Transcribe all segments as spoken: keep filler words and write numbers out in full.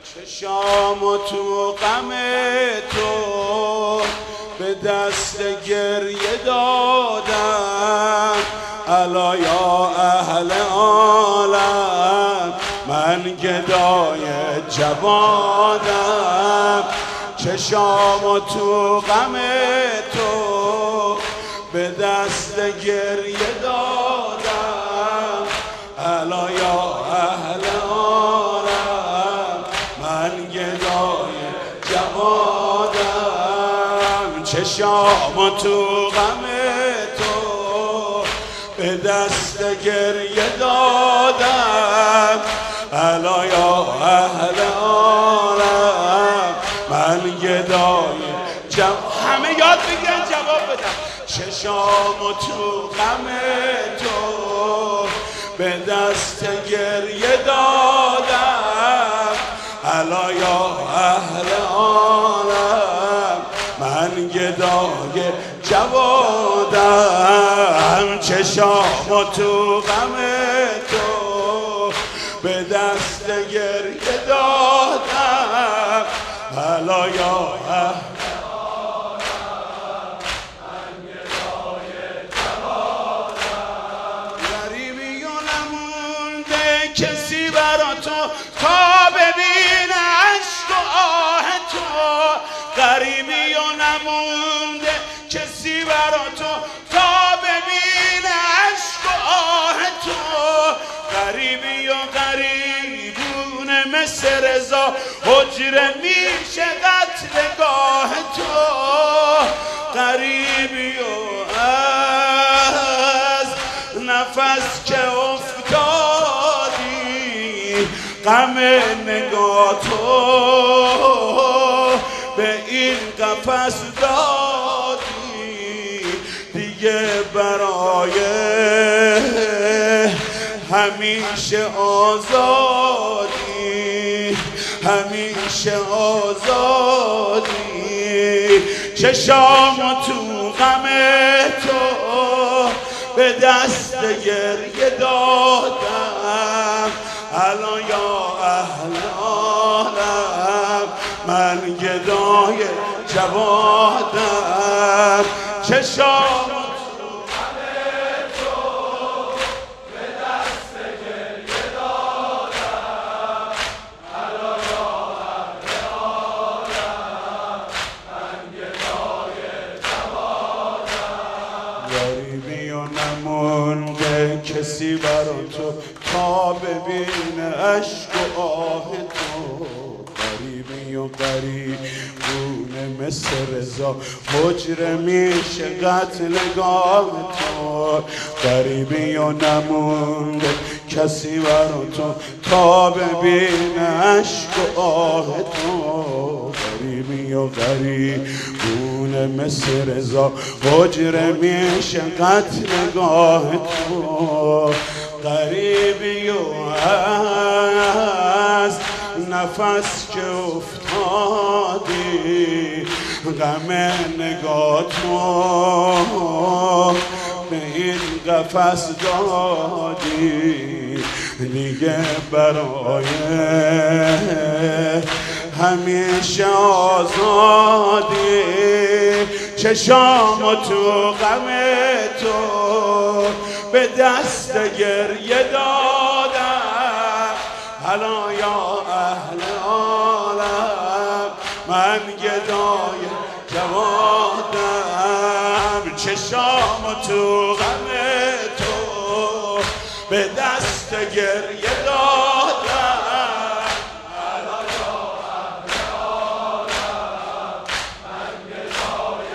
چشام و تو غم تو به دست گریه دادم. الا یا اهل عالم من گدای جوادم. چشام و تو غم تو به دست گریه دادم. الا یا اهل عالم من گدای جوادم. چشام و تو غم تو به دست گریه دادم. الا یا اهل عالم من گدای جوادم. همه یاد بگیرن جواب بدن. چشام و تو غم تو به دست گریه دادم. الا یا اهل عالم من گدای جوادم. چشام و تو غم تو به دست گریه دادم. الا یا اهل کسی برا تو تا ببینه عشق و آه تو. غریبی و نمونده کسی برا تو تا ببینه عشق و آه تو. غریبی و غریبونه مثل رضا حجره میشه قتلگاه تو. غریبی و از نفس که غم نگاه تو به این قفس دادی. دیگه برای همیشه آزادی، همیشه آزادی. چشام تو غم تو به دست گریه دادم. الا یا اهل عالم من گدای جوادم. چشام تو غم تو به دست گریه دادم. الا یا اهل عالم من گدای جوادم. غریبی و نمونده کسی برا تو تا ببینه عشق و آه تو. غریبی و غریبونه مثل رضا حجره میشه قتلگاه تو. غریبی و نمونده کسی برا تو تا ببینه عشق و آه تو. غریبی و غریبونه مثل رضا حجره میشه قتلگاه تو. غریبی و از نفس که افتادی غم نگاه تو به این قفس دادی. دیگه برای همیشه آزادی. چشام و تو غم تو به دست گریه دادم. الا یا اهل عالم من گدای جوادم. چشام و تو غم تو به دست گریه دادم. الا یا اهل عالم من گدای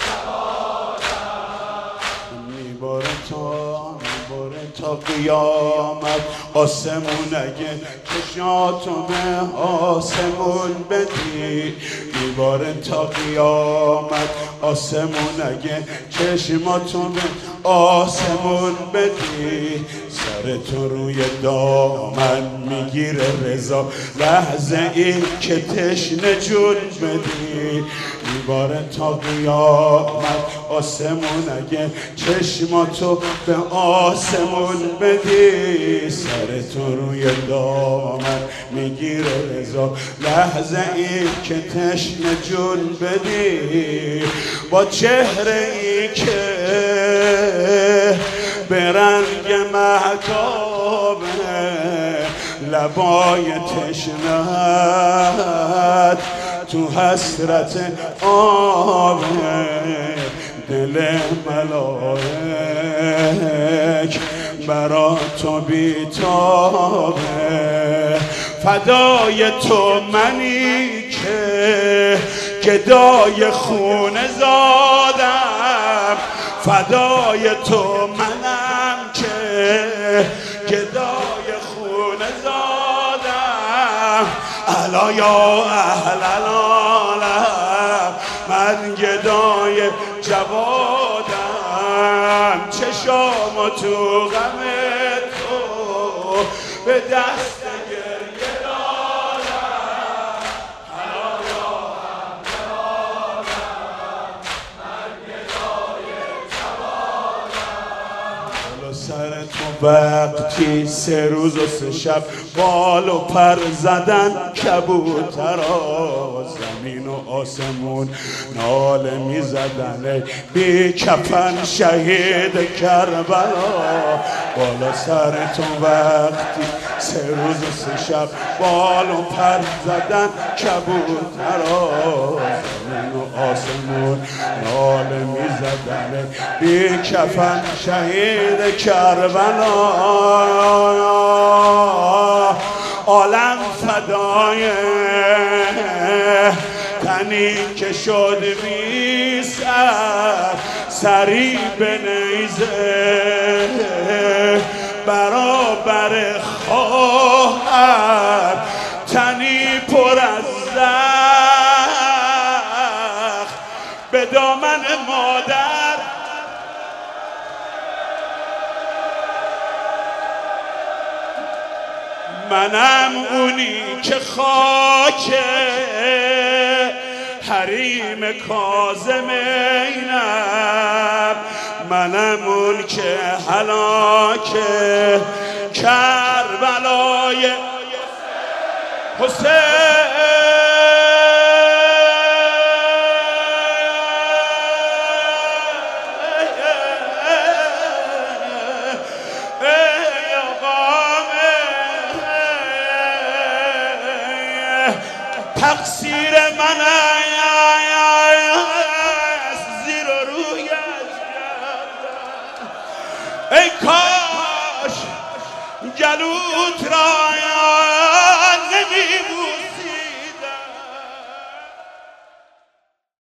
جوادم. میباره تا میباره تا قیامت آسمون اگه چشاتو به آسمون بدی. میباره تا قیامت آسمون اگه چشماتو به آسمون بدی. سر تو روی دامن میگیره رضا لحظه این که تشنه جون بدی. میباره تا قیامت آسمون اگه چشماتو به آسمون بدی. سر تو روی دامن میگیره رضا لحظه ای که تشنه جون بدی با چهره ای که به رنگ مهتابه لبای تشنه‌ات تو حسرت آبه دل ملائک برا تو بیتابه فدای تو منی که گدای خونه زادم فدای تو منم که گدای خونه زادم الا یا اهل العالم من گدای جوادم چشام تو غم تو به دست گریه دارم الا یا اهل العالم من گدای جوادم سر تو وقتی سه روز و سه شب بال و پر زدن کبوترا زمین و آسمون ناله می زدن بی کفن شهید کربلا بالا سر تو وقتی سه روز و سه شب بال و پر زدن کبوترا زمین و آسمون ناله می زدن بی کفن شهید کربلا عالم فدای تنی که شد بی سر سری به نیزه برابر خواهر تنی پر از زخم به دامن مادر منم اونی که خاک حریم کاظمینم منم اون که هلاک کربلای حسین تقصیر من